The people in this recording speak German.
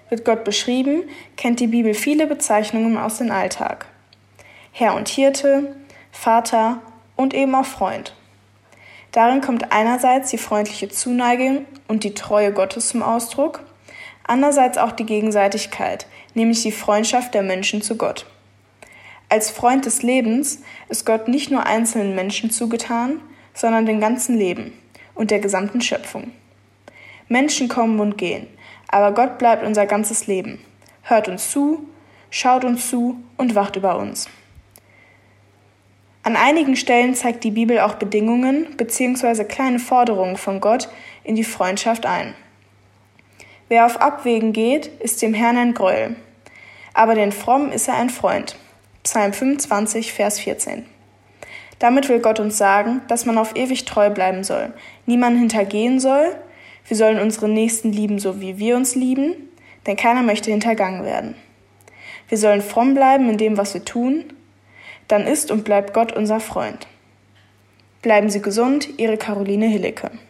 Wird Gott beschrieben, kennt die Bibel viele Bezeichnungen aus dem Alltag. Herr und Hirte, Vater und eben auch Freund. Darin kommt einerseits die freundliche Zuneigung und die Treue Gottes zum Ausdruck, andererseits auch die Gegenseitigkeit, nämlich die Freundschaft der Menschen zu Gott. Als Freund des Lebens ist Gott nicht nur einzelnen Menschen zugetan, sondern dem ganzen Leben und der gesamten Schöpfung. Menschen kommen und gehen, aber Gott bleibt unser ganzes Leben, hört uns zu, schaut uns zu und wacht über uns. An einigen Stellen zeigt die Bibel auch Bedingungen bzw. kleine Forderungen von Gott in die Freundschaft ein. Wer auf Abwägen geht, ist dem Herrn ein Gräuel, aber den Frommen ist er ein Freund. Psalm 25, Vers 14. Damit will Gott uns sagen, dass man auf ewig treu bleiben soll, niemanden hintergehen soll. Wir sollen unsere Nächsten lieben, so wie wir uns lieben, denn keiner möchte hintergangen werden. Wir sollen fromm bleiben in dem, was wir tun, dann ist und bleibt Gott unser Freund. Bleiben Sie gesund, Ihre Caroline Hillecke.